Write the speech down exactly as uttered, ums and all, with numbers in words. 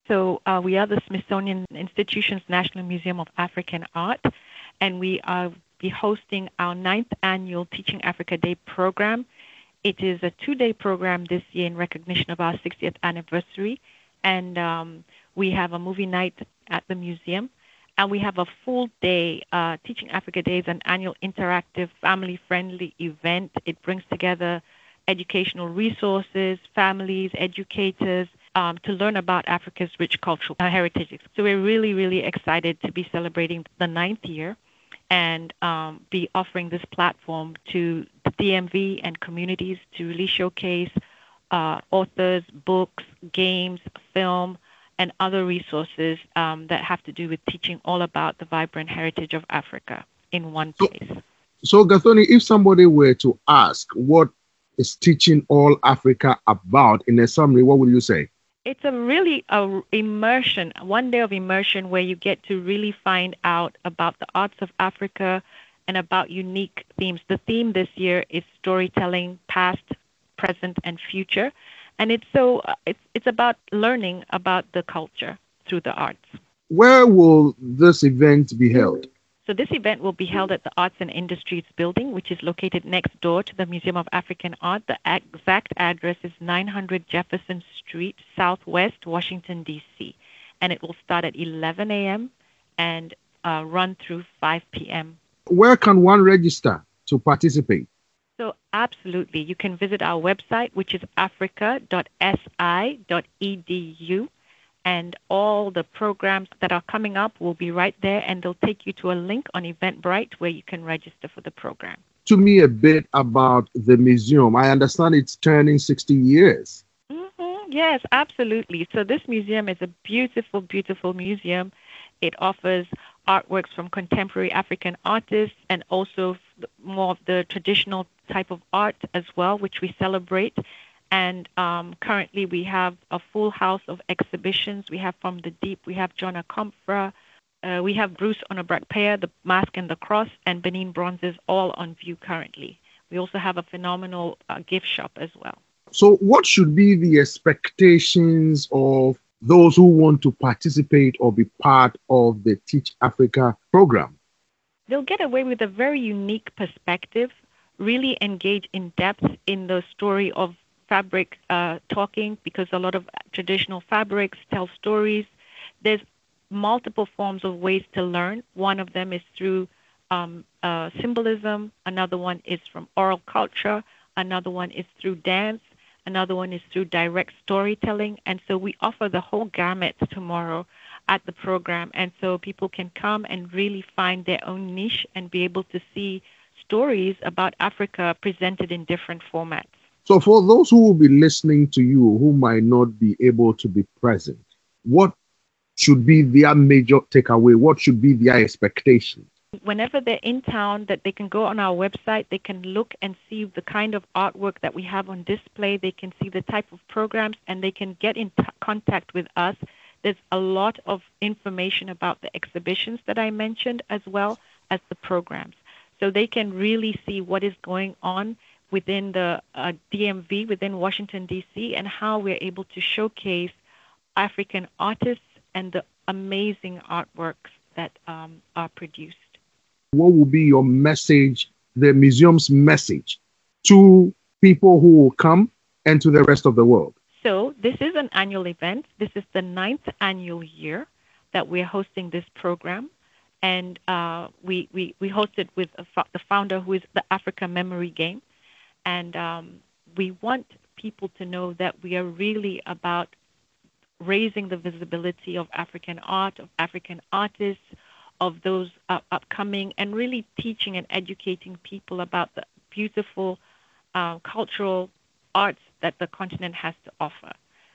So uh, we are the Smithsonian Institution's National Museum of African Art, and we are be hosting our ninth annual Teaching Africa Day program. It is a two-day program this year in recognition of our sixtieth anniversary, and um, we have a movie night at the museum, and we have a full day. Uh, Teaching Africa Day is an annual interactive, family-friendly event. It brings together educational resources, families, educators, um, to learn about Africa's rich cultural heritage. So we're really, really excited to be celebrating the ninth year and um, be offering this platform to the D M V and communities to really showcase uh, authors, books, games, film, and other resources um, that have to do with teaching all about the vibrant heritage of Africa in one So, place. so Gathoni, if somebody were to ask what is Teaching All Africa about in a summary, what would you say? It's a really a immersion, one day of immersion where you get to really find out about the arts of Africa and about unique themes. The theme this year is storytelling, past, present, and future, and it's so it's it's about learning about the culture through the arts. Where will this event be held? So this event will be held at the Arts and Industries Building, which is located next door to the Museum of African Art. The exact address is nine hundred Jefferson Street, Southwest, Washington, D C. And it will start at eleven a.m. and uh, run through five p.m. Where can one register to participate? So absolutely. You can visit our website, which is africa dot s i dot e d u. And all the programs that are coming up will be right there, and they'll take you to a link on Eventbrite where you can register for the program. To me a bit about the museum. I understand it's turning sixty years. Mm-hmm. Yes, absolutely. So this museum is a beautiful, beautiful museum. It offers artworks from contemporary African artists and also more of the traditional type of art as well, which we celebrate. And um, currently we have a full house of exhibitions. We have From the Deep, we have John Akomfra, uh, we have Bruce Onobrakpea, The Mask and the Cross, and Benin Bronzes all on view currently. We also have a phenomenal uh, gift shop as well. So what should be the expectations of those who want to participate or be part of the Teach Africa program? They'll get away with a very unique perspective, really engage in depth in the story of fabric uh, talking, because a lot of traditional fabrics tell stories. There's multiple forms of ways to learn. One of them is through um, uh, symbolism. Another one is from oral culture. Another one is through dance. Another one is through direct storytelling. And so we offer the whole gamut tomorrow at the program. And so people can come and really find their own niche and be able to see stories about Africa presented in different formats. So for those who will be listening to you who might not be able to be present, what should be their major takeaway? What should be their expectations? Whenever they're in town, that they can go on our website, they can look and see the kind of artwork that we have on display, they can see the type of programs, and they can get in t- contact with us. There's a lot of information about the exhibitions that I mentioned as well as the programs. So they can really see what is going on within the uh, D M V, within Washington, D C, and how we're able to showcase African artists and the amazing artworks that um, are produced. What will be your message, the museum's message, to people who will come and to the rest of the world? So this is an annual event. This is the ninth annual year that we're hosting this program. And uh, we, we, we hosted with a fo- the founder, who is the Africa Memory Game. And um, we want people to know that we are really about raising the visibility of African art, of African artists, of those uh, upcoming, and really teaching and educating people about the beautiful uh, cultural arts that the continent has to offer.